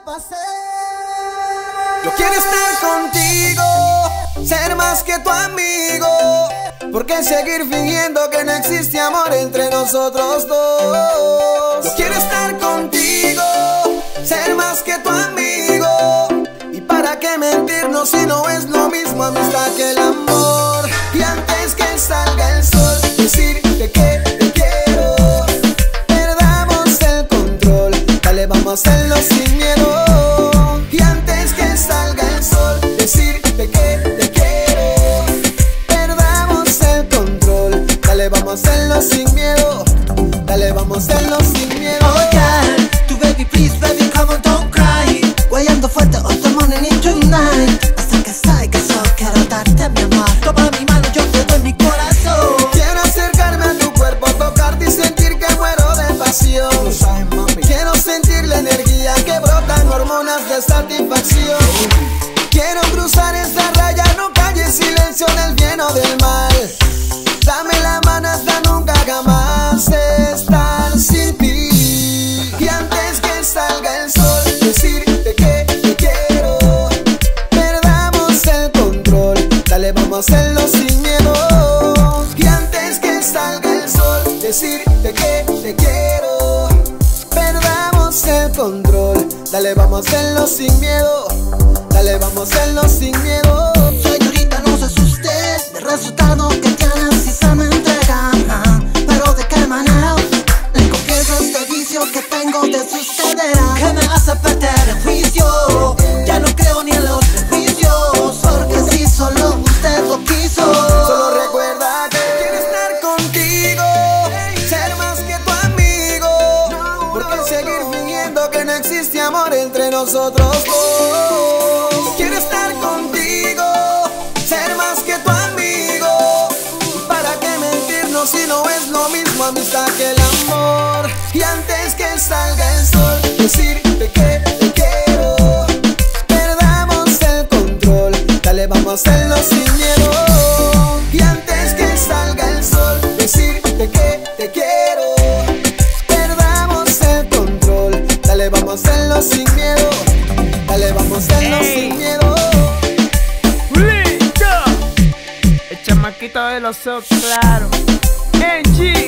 Yo quiero estar contigo, ser más que tu amigo. ¿Por qué seguir fingiendo que no existe amor entre nosotros dos? Yo quiero estar contigo, ser más que tu amigo. ¿Y para qué mentirnos si no es lo mismo amistad que el amor? Y antes que salga el sol, decirte que te quiero. Perdamos el control, dale, vamos a hacerlo sin miedo. Y antes que salga el sol, decirte que te quiero. Perdamos el control, dale, vamos a hacerlo sin miedo. Dale, vamos a hacerlo sin miedo. Oh yeah, tu baby please, baby come on, don't cry. Guayando fuerte all the morning and tonight. Hasta que salga el sol, quiero darte mi amor. Toma mi mano, yo te doy mi corazón. Quiero acercarme a tu cuerpo, tocarte y sentir que muero de pasión. Quiero sentir la energía que brotan hormonas de satisfacción. Quiero cruzar esa raya, no calles silencio del bien o del mal. Dame la mano hasta nunca jamás estar sin ti. Y antes que salga el sol, decirte que te quiero. Perdamos el control, dale, vamos a hacerlo sin miedo. Y antes que salga el sol, decirte que te quiero. Perdamos el control, dale, vamos a hacerlo sin miedo. Dale, vamos a hacerlo sin miedo. Señorita, no se asuste del resultado que tienes si se me entrega. Pero de qué manera le confieso este vicio que tengo de suceder, que me hace perder el juicio. Ya no creo ni en los prejuicios, porque si solo usted lo quiso. Solo recuerda que quiero estar contigo, ser más que tu amigo. ¿Por qué seguir fingiendo que no existe amor entre nosotros dos? Quiero estar contigo, ser más que tu amigo. ¿Para qué mentirnos si no es lo mismo amistad que el amor? Y antes que salga el sol, decirte que te quiero. Perdamos el control, dale, vamos a hacerlo sin miedo. Y antes que salga el sol, decirte que te quiero. Perdamos el control, dale, vamos a hacerlo sin miedo. Dale, vamos a hacerlo sin miedo. El chamaquito de los ojos claros, NG.